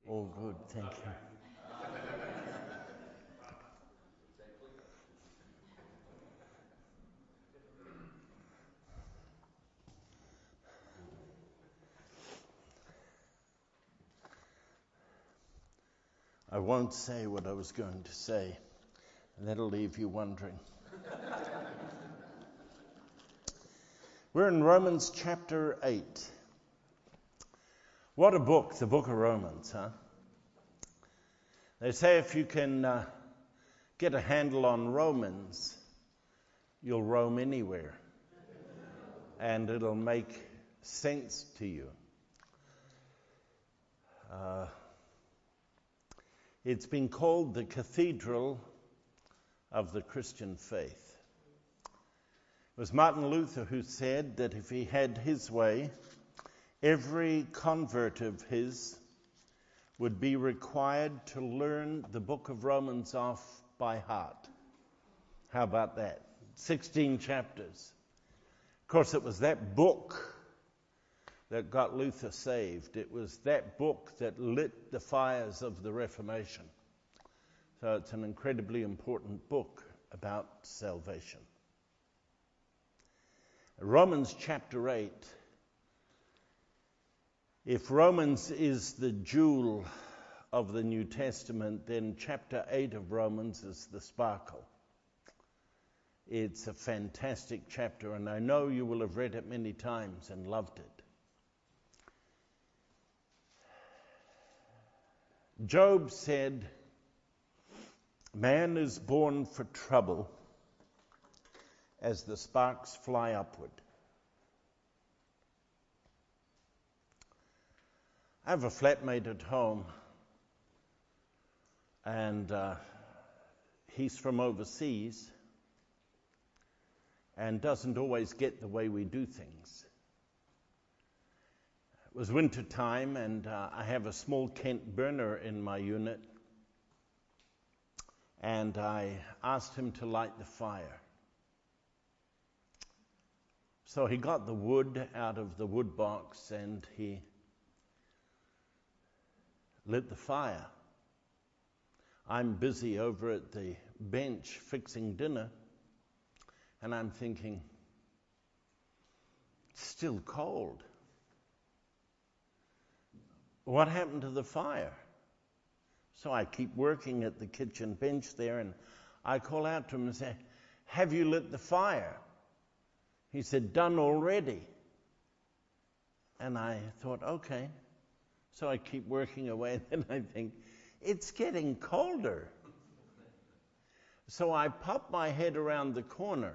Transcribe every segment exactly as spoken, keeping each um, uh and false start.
All good, thank you. I won't say what I was going to say, and that'll leave you wondering. We're in Romans chapter eight. What a book, the book of Romans, huh? They say if you can uh, get a handle on Romans, you'll roam anywhere, and it'll make sense to you. Uh, it's been called the cathedral of the Christian faith. It was Martin Luther who said that if he had his way, every convert of his would be required to learn the book of Romans off by heart. How about that? sixteen chapters. Of course, it was that book that got Luther saved. It was that book that lit the fires of the Reformation. So it's an incredibly important book about salvation. Romans chapter eight. If Romans is the jewel of the New Testament, then chapter eight of Romans is the sparkle. It's a fantastic chapter, and I know you will have read it many times and loved it. Job said, "Man is born for trouble as the sparks fly upward." I have a flatmate at home, and uh, he's from overseas and doesn't always get the way we do things. It was winter time, and uh, I have a small Kent burner in my unit, and I asked him to light the fire. So he got the wood out of the wood box and he lit the fire. I'm busy over at the bench fixing dinner, and I'm thinking, it's still cold. What happened to the fire? So I keep working at the kitchen bench there, and I call out to him and say, "Have you lit the fire?" He said, "Done already." And I thought, okay. So I keep working away, and then I think, it's getting colder. So I pop my head around the corner,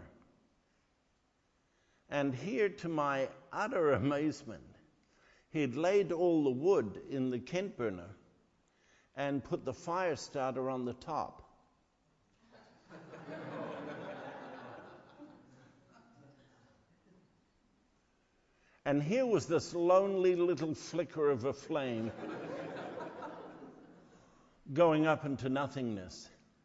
and here, to my utter amazement, he had laid all the wood in the Kent burner and put the fire starter on the top. And here was this lonely little flicker of a flame going up into nothingness.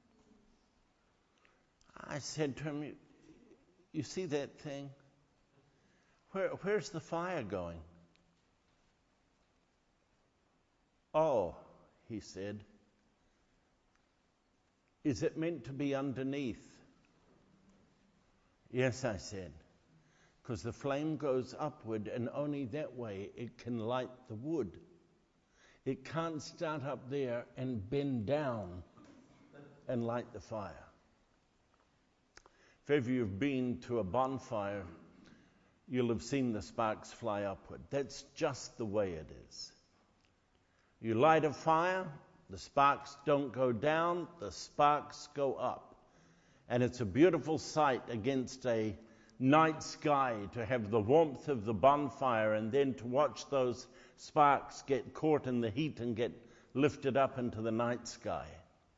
I said to him, "You, you see that thing? Where, where's the fire going?" "Oh," he said, "is it meant to be underneath?" "Yes," I said, "because the flame goes upward, and only that way it can light the wood. It can't start up there and bend down and light the fire." If ever you've been to a bonfire, you'll have seen the sparks fly upward. That's just the way it is. You light a fire, the sparks don't go down, the sparks go up. And it's a beautiful sight against a night sky to have the warmth of the bonfire and then to watch those sparks get caught in the heat and get lifted up into the night sky.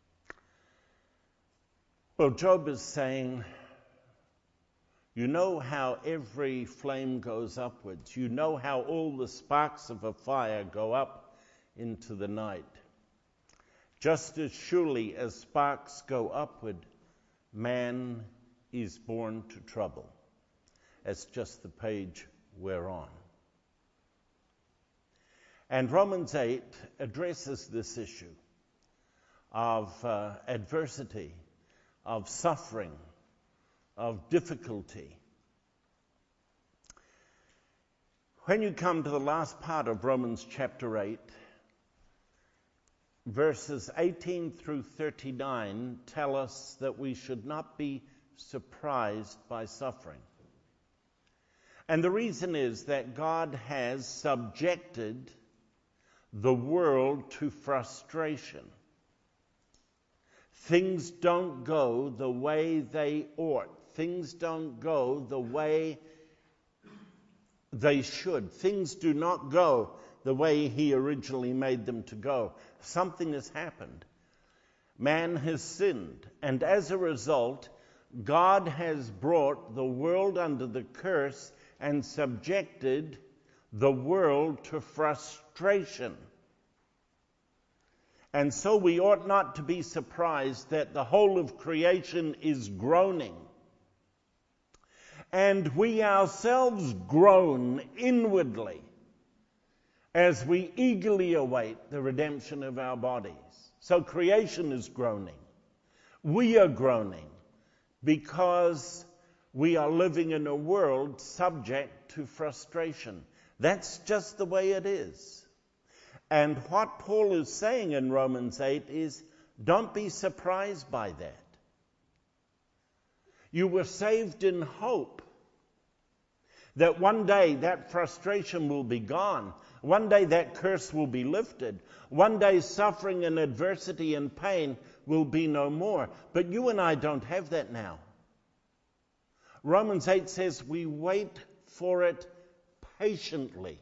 Well, Job is saying, you know how every flame goes upwards. You know how all the sparks of a fire go up into the night. Just as surely as sparks go upward, man is born to trouble. That's just the page we're on. And Romans eight addresses this issue of uh, adversity, of suffering, of difficulty. When you come to the last part of Romans chapter eight, verses eighteen through thirty-nine tell us that we should not be surprised by suffering. And the reason is that God has subjected the world to frustration. Things don't go the way they ought. Things don't go the way they should. Things do not go the way He originally made them to go. Something has happened. Man has sinned, and as a result, God has brought the world under the curse and subjected the world to frustration. And so we ought not to be surprised that the whole of creation is groaning. And we ourselves groan inwardly as we eagerly await the redemption of our bodies. So creation is groaning. We are groaning because we are living in a world subject to frustration. That's just the way it is. And what Paul is saying in Romans eight is, don't be surprised by that. You were saved in hope that one day that frustration will be gone. One day that curse will be lifted. One day suffering and adversity and pain will be no more. But you and I don't have that now. Romans eight says we wait for it patiently.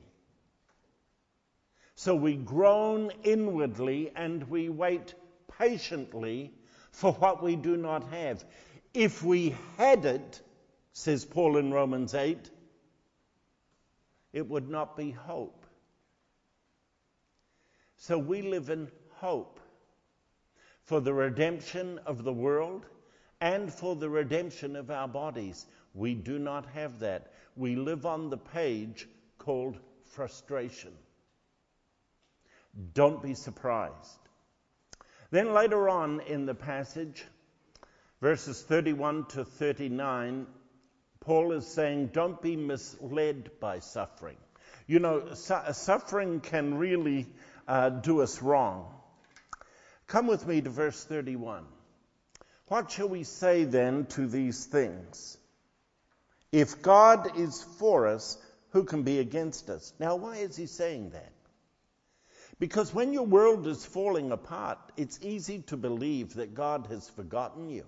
So we groan inwardly and we wait patiently for what we do not have. If we had it, says Paul in Romans eight, it would not be hope. So we live in hope for the redemption of the world and for the redemption of our bodies. We do not have that. We live on the page called frustration. Don't be surprised. Then later on in the passage, verses thirty-one to thirty-nine, Paul is saying, don't be misled by suffering. You know, su- suffering can really uh, do us wrong. Come with me to verse thirty-one. What shall we say then to these things? If God is for us, who can be against us? Now, why is he saying that? Because when your world is falling apart, it's easy to believe that God has forgotten you.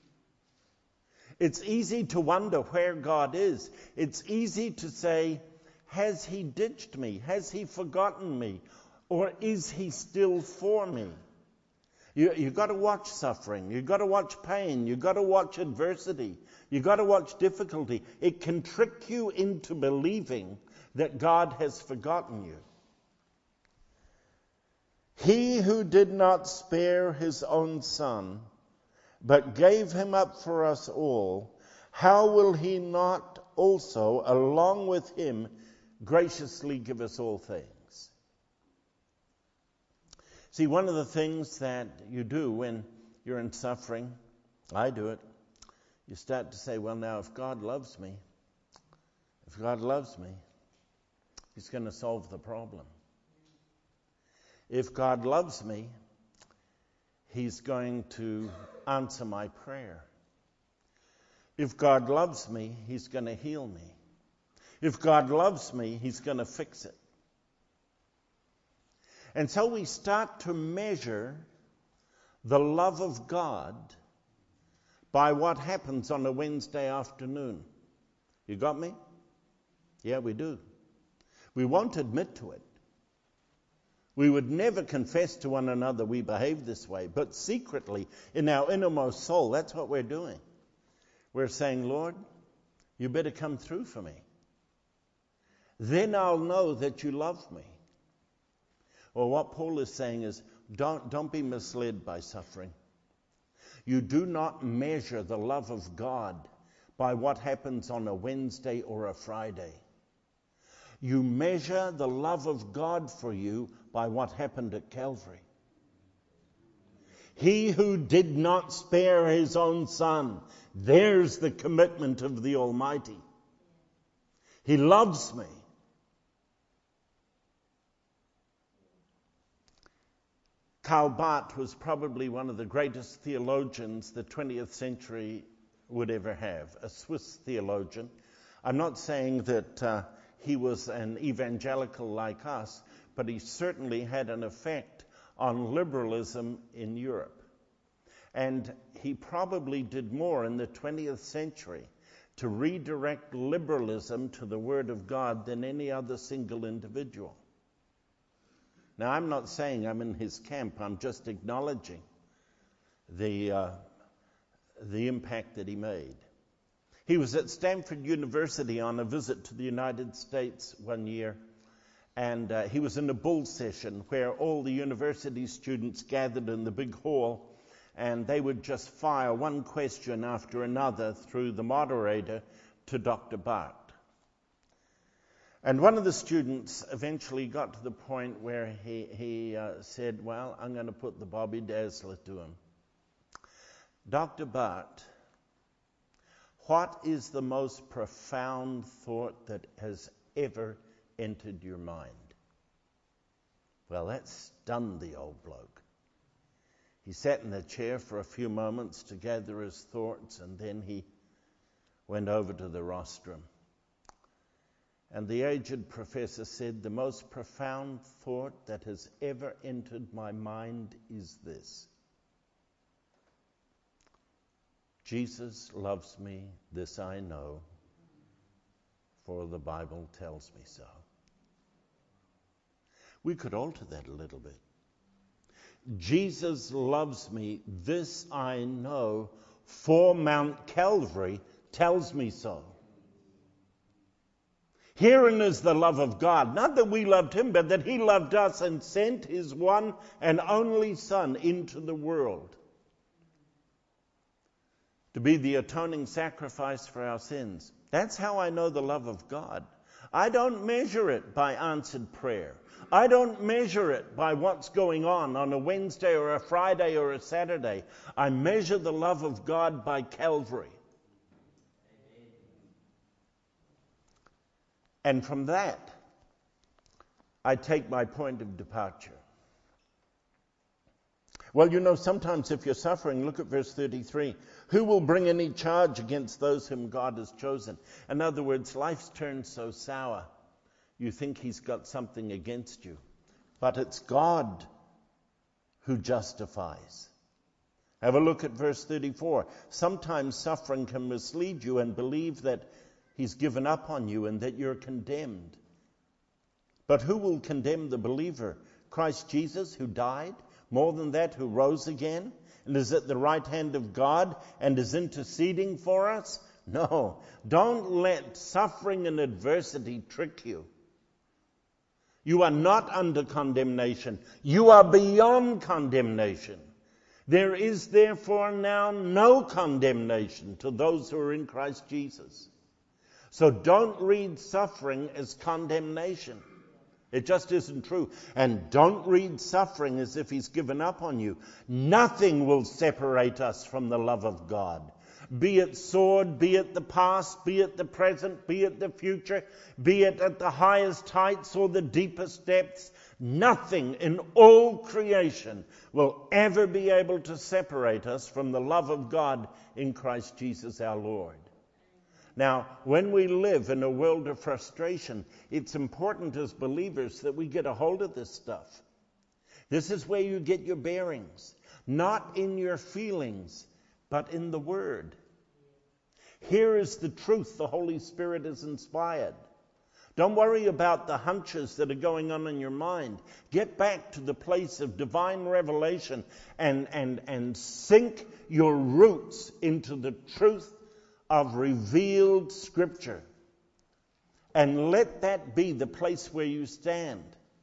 It's easy to wonder where God is. It's easy to say, has he ditched me? Has he forgotten me? Or is he still for me? You, you've got to watch suffering. You've got to watch pain. You've got to watch adversity. You've got to watch difficulty. It can trick you into believing that God has forgotten you. He who did not spare his own son, but gave him up for us all, how will he not also, along with him, graciously give us all things? See, one of the things that you do when you're in suffering, I do it, you start to say, well, now, if God loves me, if God loves me, he's going to solve the problem. If God loves me, he's going to answer my prayer. If God loves me, he's going to heal me. If God loves me, he's going to fix it. And so we start to measure the love of God by what happens on a Wednesday afternoon. You got me? Yeah, we do. We won't admit to it. We would never confess to one another we behave this way, but secretly, in our innermost soul, that's what we're doing. We're saying, Lord, you better come through for me. Then I'll know that you love me. Well, what Paul is saying is, don't, don't be misled by suffering. You do not measure the love of God by what happens on a Wednesday or a Friday. You measure the love of God for you by what happened at Calvary. He who did not spare his own son, there's the commitment of the Almighty. He loves me. Karl Barth was probably one of the greatest theologians the twentieth century would ever have, a Swiss theologian. I'm not saying that uh, he was an evangelical like us, but he certainly had an effect on liberalism in Europe. And he probably did more in the twentieth century to redirect liberalism to the Word of God than any other single individual. Now, I'm not saying I'm in his camp. I'm just acknowledging the uh, the impact that he made. He was at Stanford University on a visit to the United States one year, and uh, he was in a bull session where all the university students gathered in the big hall, and they would just fire one question after another through the moderator to Doctor Barth. And one of the students eventually got to the point where he, he uh, said, well, I'm going to put the Bobby Dazzler to him. Doctor Barth, what is the most profound thought that has ever entered your mind? Well, that stunned the old bloke. He sat in the chair for a few moments to gather his thoughts, and then he went over to the rostrum. And the aged professor said, the most profound thought that has ever entered my mind is this: Jesus loves me, this I know, for the Bible tells me so. We could alter that a little bit. Jesus loves me, this I know, for Mount Calvary tells me so. Herein is the love of God, not that we loved him, but that he loved us and sent his one and only Son into the world to be the atoning sacrifice for our sins. That's how I know the love of God. I don't measure it by answered prayer. I don't measure it by what's going on on a Wednesday or a Friday or a Saturday. I measure the love of God by Calvary. And from that, I take my point of departure. Well, you know, sometimes if you're suffering, look at verse thirty-three. Who will bring any charge against those whom God has chosen? In other words, life's turned so sour, you think he's got something against you. But it's God who justifies. Have a look at verse thirty-four. Sometimes suffering can mislead you and believe that he's given up on you and that you're condemned. But who will condemn the believer? Christ Jesus, who died, more than that, who rose again, and is at the right hand of God and is interceding for us? No, don't let suffering and adversity trick you. You are not under condemnation. You are beyond condemnation. There is therefore now no condemnation to those who are in Christ Jesus. So don't read suffering as condemnation. It just isn't true. And don't read suffering as if he's given up on you. Nothing will separate us from the love of God. Be it sword, be it the past, be it the present, be it the future, be it at the highest heights or the deepest depths, nothing in all creation will ever be able to separate us from the love of God in Christ Jesus our Lord. Now, when we live in a world of frustration, it's important as believers that we get a hold of this stuff. This is where you get your bearings, not in your feelings, but in the Word. Here is the truth the Holy Spirit has inspired. Don't worry about the hunches that are going on in your mind. Get back to the place of divine revelation and, and, and sink your roots into the truth of revealed Scripture. And let that be the place where you stand.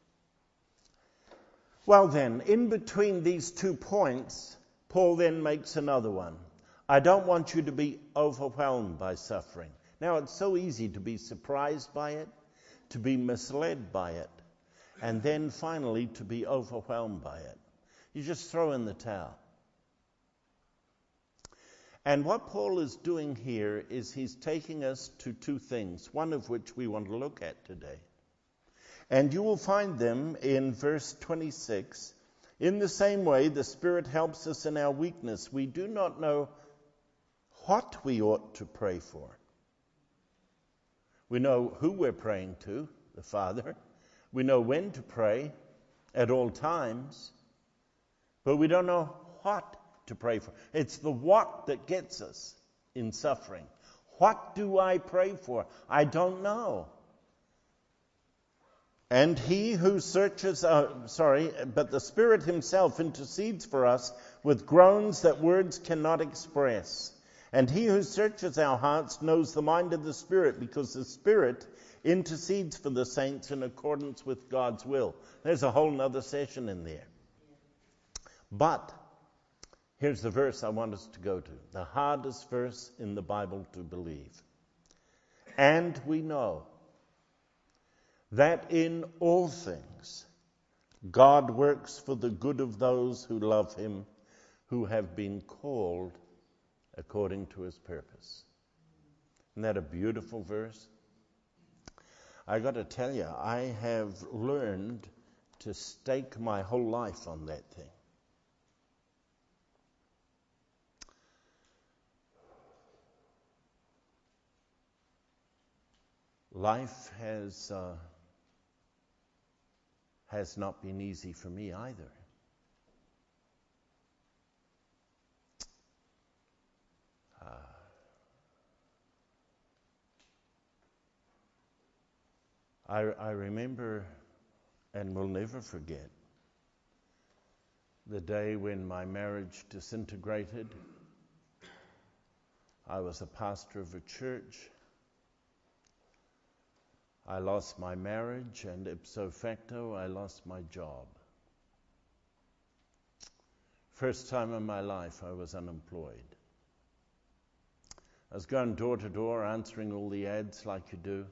Well then, in between these two points, Paul then makes another one. I don't want you to be overwhelmed by suffering. Now, it's so easy to be surprised by it, to be misled by it, and then finally to be overwhelmed by it. You just throw in the towel. And what Paul is doing here is he's taking us to two things, one of which we want to look at today. And you will find them in verse twenty-six. In the same way, the Spirit helps us in our weakness. We do not know what we ought to pray for. We know who we're praying to, the Father. We know when to pray at all times. But we don't know what to pray for. It's the what that gets us in suffering. What do I pray for? I don't know. And he who searches, uh, sorry, but the Spirit himself intercedes for us with groans that words cannot express. And he who searches our hearts knows the mind of the Spirit, because the Spirit intercedes for the saints in accordance with God's will. There's a whole other session in there. But here's the verse I want us to go to, the hardest verse in the Bible to believe. And we know that in all things God works for the good of those who love him, who have been called according to his purpose. Isn't that a beautiful verse? I got to tell you, I have learned to stake my whole life on that thing. Life has uh, has not been easy for me either. Uh, I, I remember, and will never forget, the day when my marriage disintegrated. I was a pastor of a church. I lost my marriage, and ipso facto, I lost my job. First time in my life I was unemployed. I was going door to door answering all the ads like you do.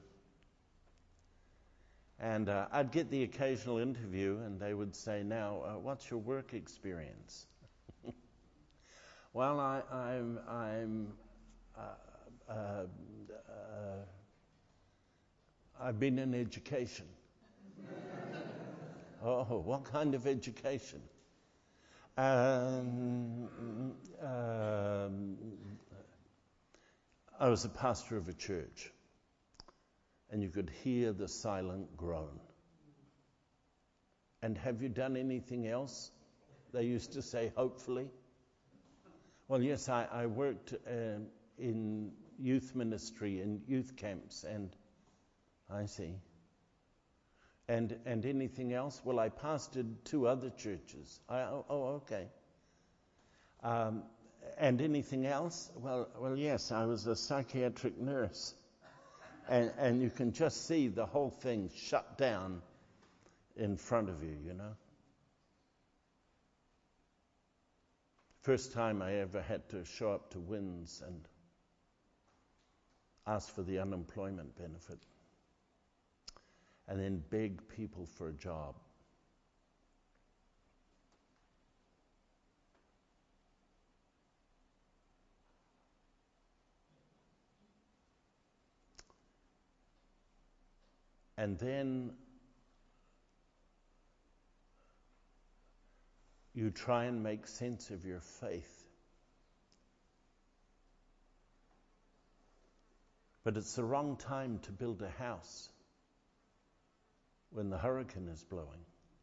And uh, I'd get the occasional interview, and they would say, now, uh, what's your work experience? Well, I, I'm, I'm uh, uh, uh, I've been in education. Oh, what kind of education? Um, um, I was a pastor of a church, and you could hear the silent groan. And have you done anything else? They used to say, hopefully. Well, yes, I, I worked uh, in youth ministry, in youth camps, and I see. And and anything else? Well, I pastored two other churches. I, oh, oh, okay. Um, and anything else? Well, well, yes, I was a psychiatric nurse. And and you can just see the whole thing shut down in front of you, you know. First time I ever had to show up to W I N S and ask for the unemployment benefit. And then beg people for a job. And then you try and make sense of your faith. But it's the wrong time to build a house when the hurricane is blowing.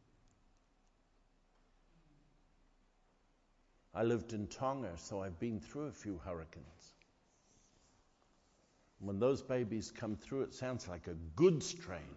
I lived in Tonga, so I've been through a few hurricanes. When those babies come through, it sounds like a goods train.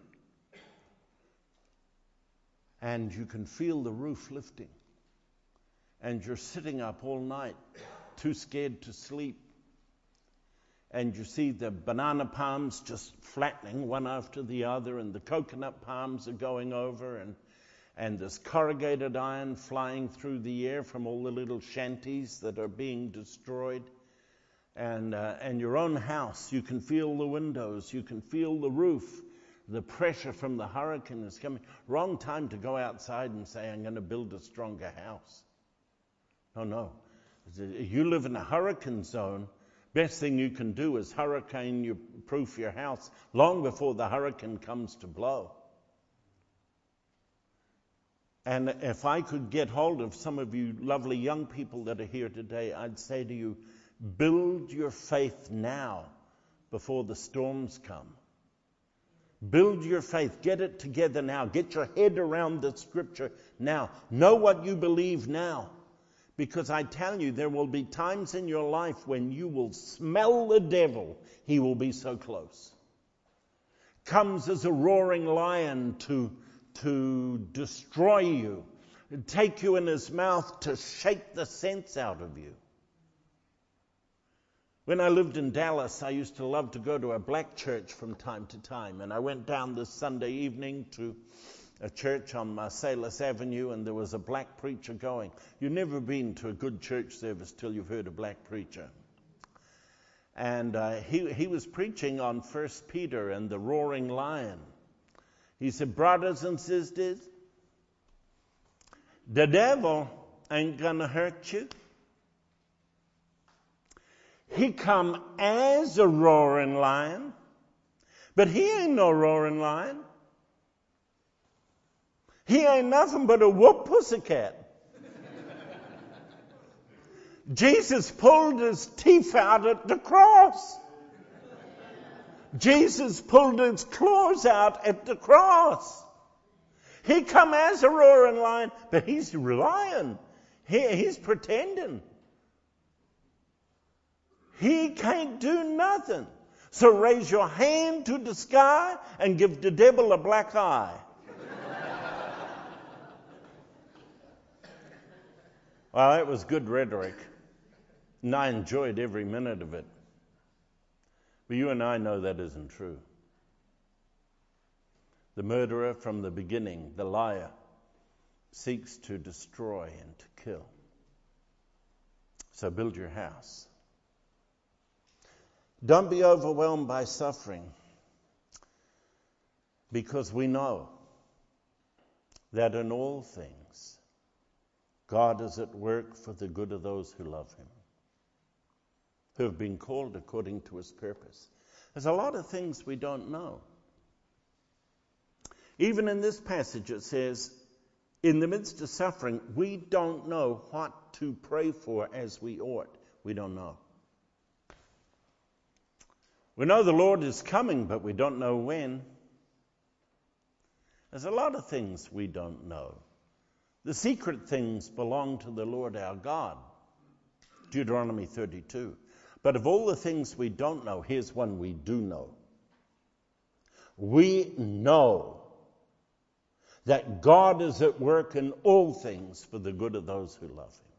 And you can feel the roof lifting. And you're sitting up all night, too scared to sleep. And you see the banana palms just flattening one after the other, and the coconut palms are going over, and, and there's corrugated iron flying through the air from all the little shanties that are being destroyed. And, uh, and your own house, you can feel the windows, you can feel the roof The pressure from the hurricane is coming. Wrong time to go outside and say, I'm going to build a stronger house. No, no. You live in a hurricane zone. Best thing you can do is hurricane-proof your house long before the hurricane comes to blow. And if I could get hold of some of you lovely young people that are here today, I'd say to you, build your faith now before the storms come. Build your faith. Get it together now. Get your head around the scripture now. Know what you believe now. Because I tell you, there will be times in your life when you will smell the devil. He will be so close. Comes as a roaring lion to, to destroy you. Take you in his mouth to shake the sense out of you. When I lived in Dallas, I used to love to go to a black church from time to time. And I went down this Sunday evening to a church on Marsalis Avenue, and there was a black preacher going. You've never been to a good church service till you've heard a black preacher. And uh, he, he was preaching on First Peter and the roaring lion. He said, brothers and sisters, the devil ain't gonna hurt you. He come as a roaring lion, but he ain't no roaring lion. He ain't nothing but a whoop pussycat. Jesus pulled his teeth out at the cross. Jesus pulled his claws out at the cross. He come as a roaring lion, but he's a lion. He, he's pretending. He can't do nothing. So raise your hand to the sky and give the devil a black eye. Well, that was good rhetoric, and I enjoyed every minute of it. But you and I know that isn't true. The murderer from the beginning, the liar, seeks to destroy and to kill. So build your house. Don't be overwhelmed by suffering, because we know that in all things, God is at work for the good of those who love him, who have been called according to his purpose. There's a lot of things we don't know. Even in this passage it says, in the midst of suffering, we don't know what to pray for as we ought. We don't know. We know the Lord is coming, but we don't know when. There's a lot of things we don't know. The secret things belong to the Lord our God. Deuteronomy thirty-two. But of all the things we don't know, here's one we do know. We know that God is at work in all things for the good of those who love him.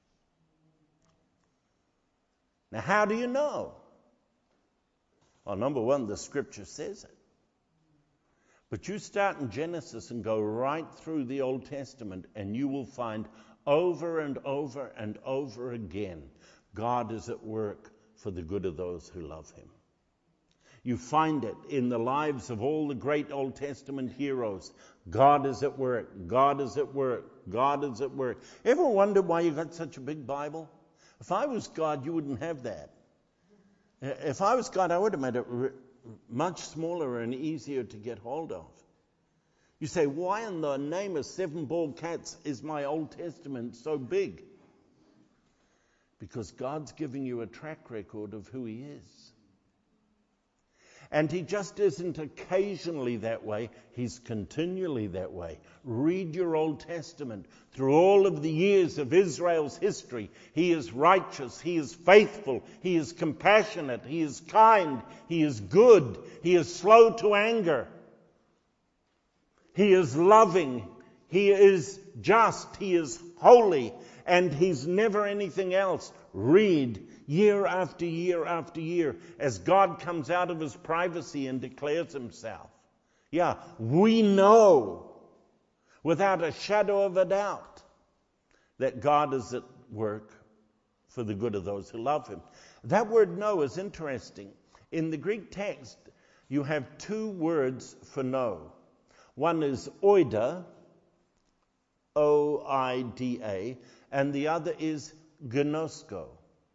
Now, how do you know? Well, number one, the scripture says it. But you start in Genesis and go right through the Old Testament, and you will find over and over and over again, God is at work for the good of those who love him. You find it in the lives of all the great Old Testament heroes. God is at work. God is at work. God is at work. Ever wonder why you got such a big Bible? If I was God, you wouldn't have that. If I was God, I would have made it much smaller and easier to get hold of. You say, why in the name of seven bald cats is my Old Testament so big? Because God's giving you a track record of who he is. And he just isn't occasionally that way. He's continually that way. Read your Old Testament. Through all of the years of Israel's history, he is righteous, he is faithful, he is compassionate, he is kind, he is good, he is slow to anger. He is loving, he is just, he is holy, and he's never anything else. Read year after year after year as God comes out of his privacy and declares himself. Yeah, we know without a shadow of a doubt that God is at work for the good of those who love him. That word know is interesting. In the Greek text, you have two words for know. One is oida, O I D A, and the other is gnosko.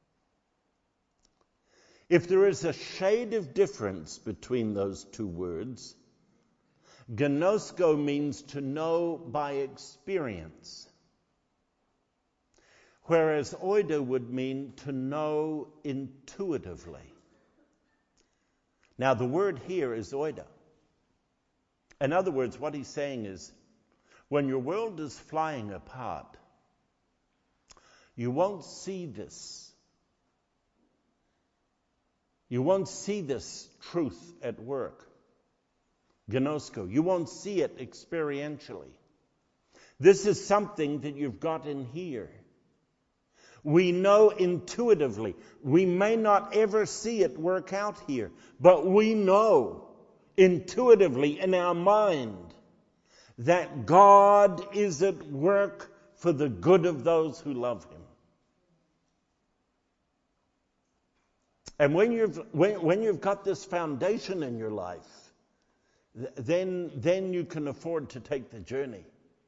If there is a shade of difference between those two words, gnosko means to know by experience, whereas oida would mean to know intuitively. Now, the word here is oida. In other words, what he's saying is, when your world is flying apart, you won't see this. You won't see this truth at work. Gnosko. You won't see it experientially. This is something that you've got in here. We know intuitively. We may not ever see it work out here, but we know intuitively in our mind that God is at work for the good of those who love Him. And when you've when, when you've got this foundation in your life, th- then then you can afford to take the journey.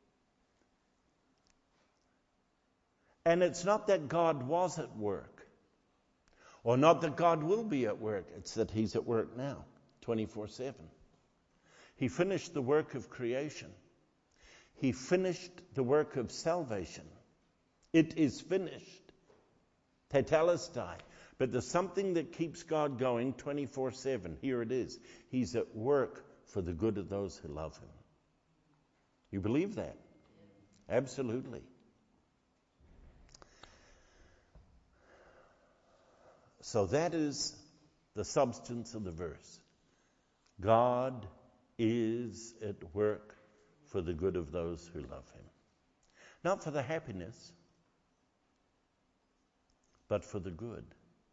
And it's not that God was at work, or not that God will be at work. It's that He's at work now, twenty-four seven. He finished the work of creation. He finished the work of salvation. It is finished. Tetelestai. But there's something that keeps God going twenty-four seven. Here it is. He's at work for the good of those who love Him. You believe that? Absolutely. So that is the substance of the verse. God is at work for the good of those who love Him. Not for the happiness, but for the good.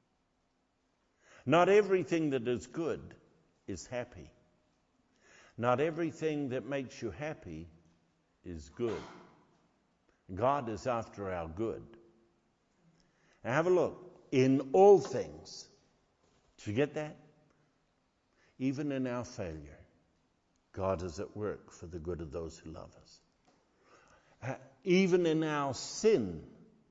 Not everything that is good is happy. Not everything that makes you happy is good. God is after our good. Now have a look. In all things, did you get that? Even in our failure, God is at work for the good of those who love us. Even in our sin,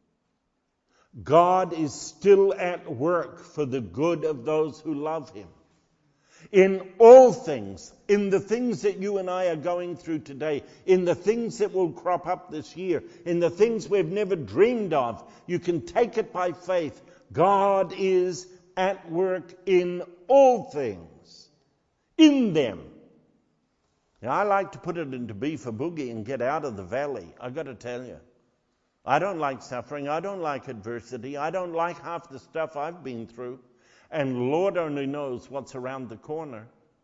God is still at work for the good of those who love Him. In all things, in the things that you and I are going through today, in the things that will crop up this year, in the things we've never dreamed of, you can take it by faith. God is at work in all things, in them. Now, I like to put it into B for boogie and get out of the valley. I've got to tell you. I don't like suffering. I don't like adversity. I don't like half the stuff I've been through. And Lord only knows what's around the corner.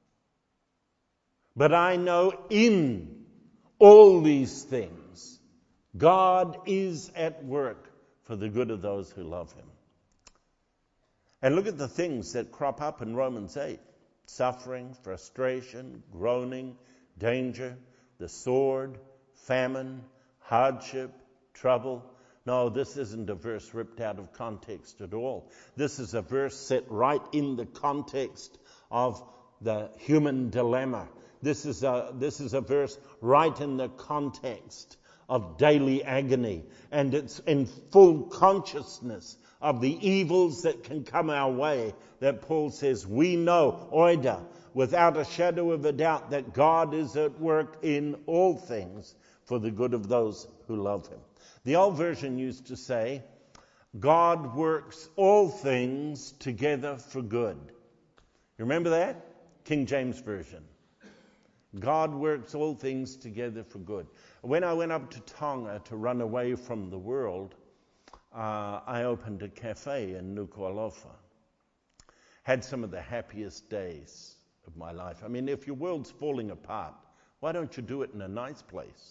But I know in all these things, God is at work for the good of those who love Him. And look at the things that crop up in Romans eight. Suffering, frustration, groaning, danger, the sword, famine, hardship, trouble. No, this isn't a verse ripped out of context at all. This is a verse set right in the context of the human dilemma. This is a, this is a verse right in the context of daily agony. And it's in full consciousness of the evils that can come our way that Paul says, we know, oida, without a shadow of a doubt, that God is at work in all things for the good of those who love Him. The old version used to say, God works all things together for good. You remember that? King James Version. God works all things together for good. When I went up to Tonga to run away from the world, uh, I opened a cafe in Nuku'alofa. Had some of the happiest days of my life. I mean, if your world's falling apart, why don't you do it in a nice place?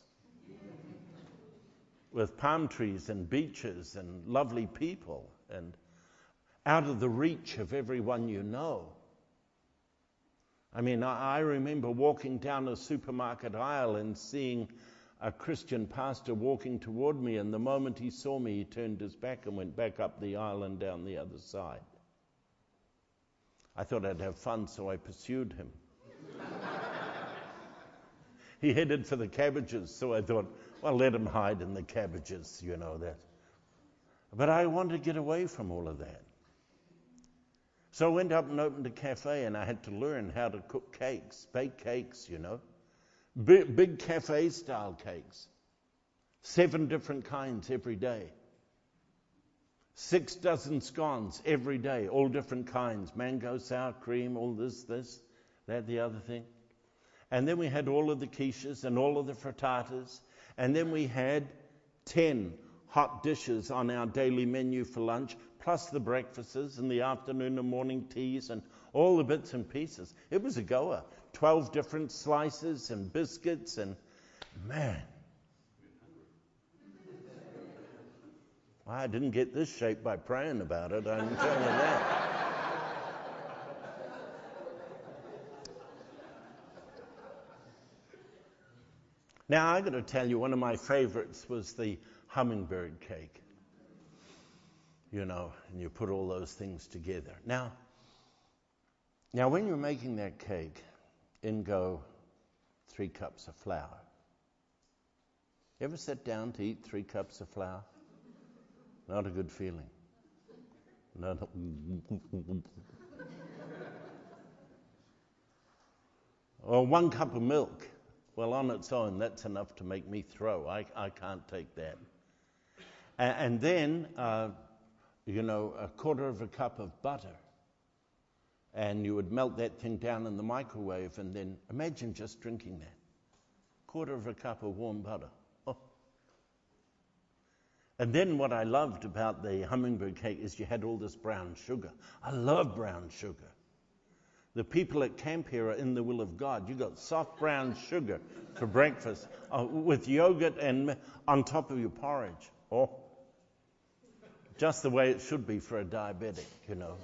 With palm trees and beaches and lovely people and out of the reach of everyone you know. I mean, I, I remember walking down a supermarket aisle and seeing a Christian pastor walking toward me, and the moment he saw me, he turned his back and went back up the aisle and down the other side. I thought I'd have fun, so I pursued him. He headed for the cabbages, so I thought, well, let him hide in the cabbages, you know that. But I wanted to get away from all of that. So I went up and opened a cafe, and I had to learn how to cook cakes, bake cakes, you know. Big, big cafe-style cakes. Seven different kinds every day. Six dozen scones every day, all different kinds. Mango, sour cream, all this, this, that, the other thing. And then we had all of the quiches and all of the frittatas. And then we had ten hot dishes on our daily menu for lunch, plus the breakfasts and the afternoon and morning teas and all the bits and pieces. It was a goer. Twelve different slices and biscuits and, man. I didn't get this shape by praying about it, I can tell you that. Now, I got to tell you, one of my favorites was the hummingbird cake. You know, and you put all those things together. Now, now when you're making that cake, in go three cups of flour. Ever sit down to eat three cups of flour? Not a good feeling. Not a or one cup of milk. Well, on its own, that's enough to make me throw. I, I can't take that. And, and then, uh, you know, a quarter of a cup of butter. And you would melt that thing down in the microwave, and then imagine just drinking that. Quarter of a cup of warm butter. Oh. And then what I loved about the hummingbird cake is you had all this brown sugar. I love brown sugar. The people at camp here are in the will of God. You got soft brown sugar for breakfast uh, with yogurt and on top of your porridge. Oh, just the way it should be for a diabetic, you know.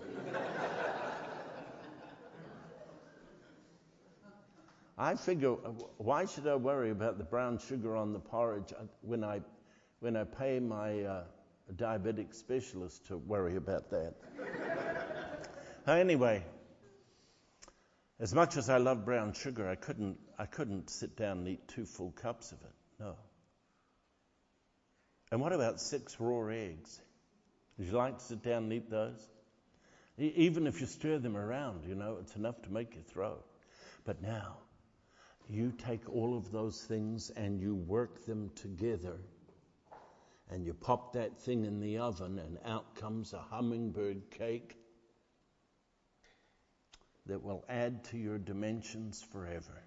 I figure, why should I worry about the brown sugar on the porridge when I when I pay my uh, diabetic specialist to worry about that? Anyway, as much as I love brown sugar, I couldn't I couldn't sit down and eat two full cups of it. No. And what about six raw eggs? Would you like to sit down and eat those? E- even if you stir them around, you know, it's enough to make you throw. But now, you take all of those things and you work them together, and you pop that thing in the oven, and out comes a hummingbird cake that will add to your dimensions forever.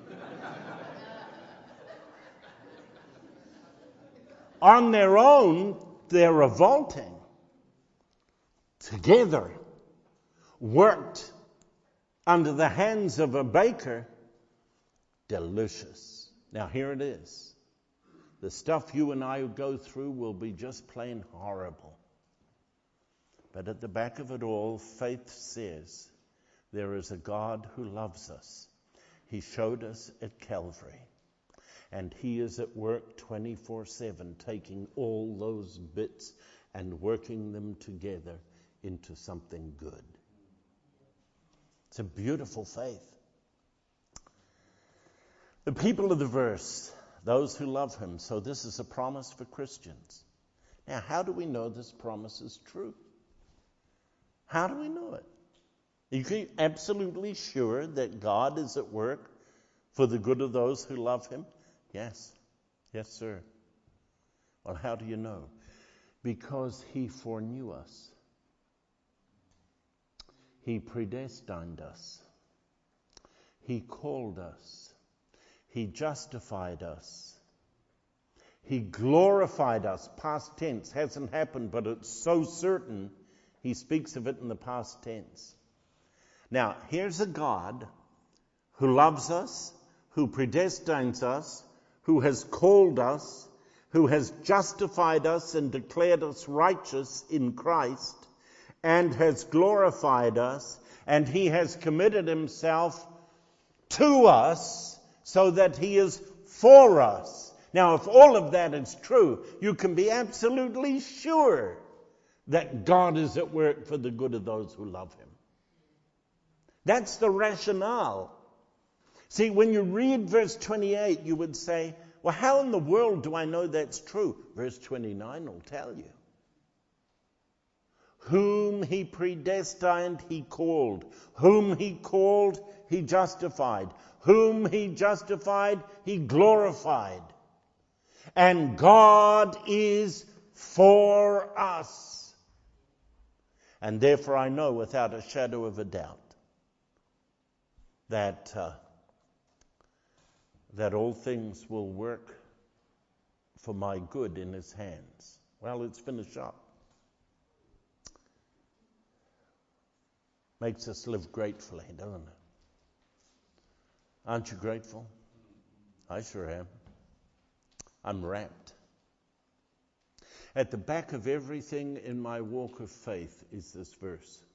On their own, they're revolting. Together, worked under the hands of a baker, delicious. Now here it is. The stuff you and I go through will be just plain horrible. But at the back of it all, faith says there is a God who loves us. He showed us at Calvary. And He is at work twenty-four seven, taking all those bits and working them together into something good. It's a beautiful faith. The people of the verse, those who love Him. So this is a promise for Christians. Now, how do we know this promise is true? How do we know it? Are you absolutely sure that God is at work for the good of those who love Him? Yes. Yes, sir. Well, how do you know? Because He foreknew us. He predestined us. He called us. He justified us. He glorified us. Past tense. Hasn't happened, but it's so certain He speaks of it in the past tense. Now, here's a God who loves us, who predestines us, who has called us, who has justified us and declared us righteous in Christ, and has glorified us, and He has committed Himself to us so that He is for us. Now, if all of that is true, you can be absolutely sure that God is at work for the good of those who love Him. That's the rationale. See, when you read verse twenty-eight, you would say, well, how in the world do I know that's true? Verse twenty-nine will tell you. Whom he predestined, he called. Whom he called, he justified. Whom he justified, he glorified. And God is for us. And therefore I know without a shadow of a doubt that uh, that all things will work for my good in his hands. Well, let's finish up. Makes us live gratefully, doesn't it? Aren't you grateful? I sure am. I'm rapt. At the back of everything in my walk of faith is this verse.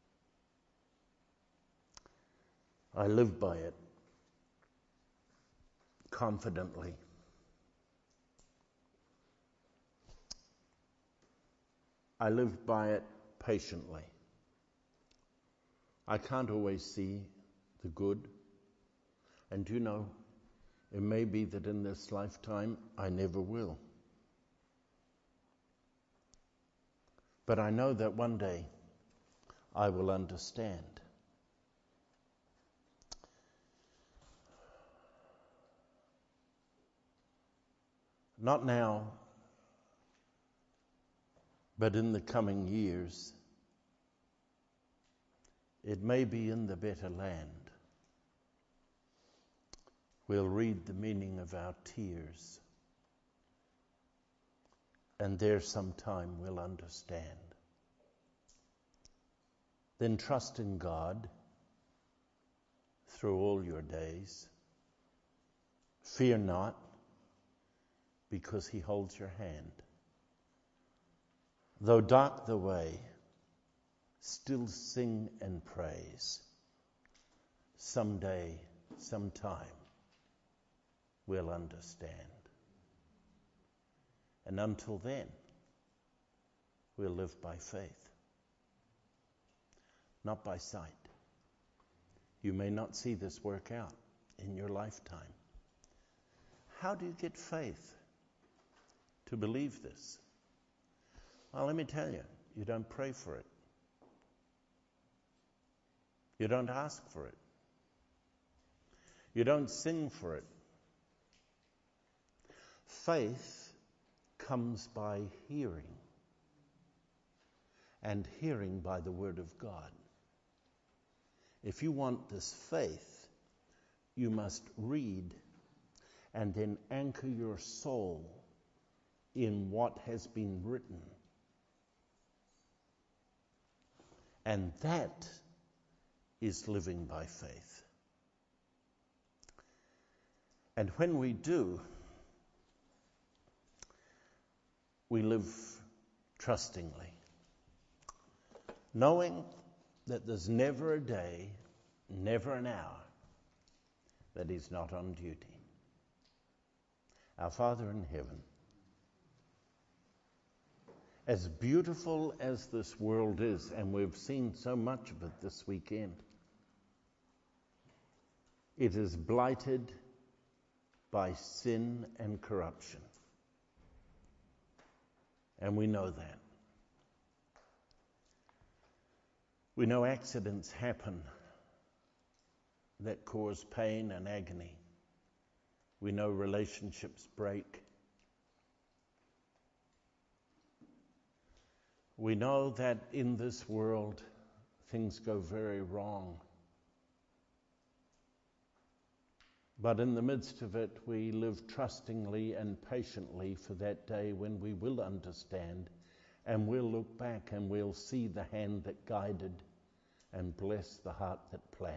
I live by it confidently. I live by it patiently. I can't always see the good. And you know, it may be that in this lifetime I never will. But I know that one day I will understand. Not now, but in the coming years. It may be in the better land. We'll read the meaning of our tears, and there sometime we'll understand. Then trust in God through all your days. Fear not, because he holds your hand. Though dark the way, still sing and praise. Someday, sometime, we'll understand. And until then, we'll live by faith, not by sight. You may not see this work out in your lifetime. How do you get faith to believe this? Well, let me tell you, you don't pray for it. You don't ask for it. You don't sing for it. Faith comes by hearing, and hearing by the Word of God. If you want this faith, you must read and then anchor your soul in what has been written. And that is living by faith. And when we do, we live trustingly, knowing that there's never a day, never an hour, that he's not on duty. Our Father in heaven, as beautiful as this world is, and we've seen so much of it this weekend, it is blighted by sin and corruption. And we know that. We know accidents happen that cause pain and agony. We know relationships break. We know that in this world things go very wrong. But in the midst of it, we live trustingly and patiently for that day when we will understand, and we'll look back and we'll see the hand that guided and bless the heart that planned.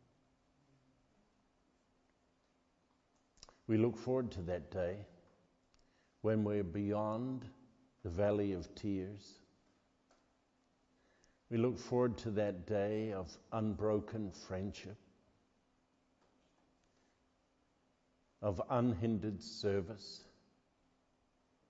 We look forward to that day when we're beyond the valley of tears. We look forward to that day of unbroken friendship, of unhindered service,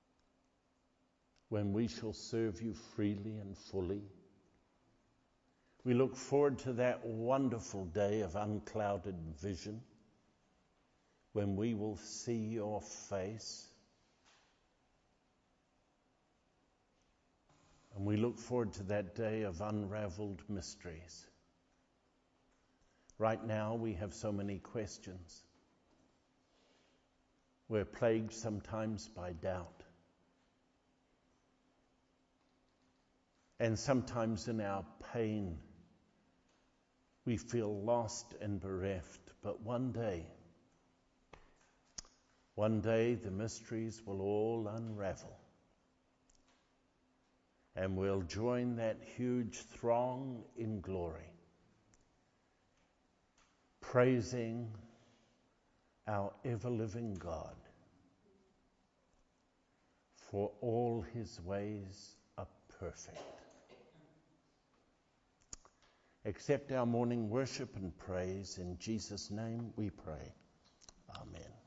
when we shall serve you freely and fully, We look forward to that wonderful day of unclouded vision when we will see your face. And we look forward to that day of unraveled mysteries. Right now we have so many questions. We're plagued sometimes by doubt. And sometimes in our pain, we feel lost and bereft. But one day, one day the mysteries will all unravel. And we'll join that huge throng in glory, praising our ever-living God, for all his ways are perfect. Accept our morning worship and praise. In Jesus' name we pray. Amen.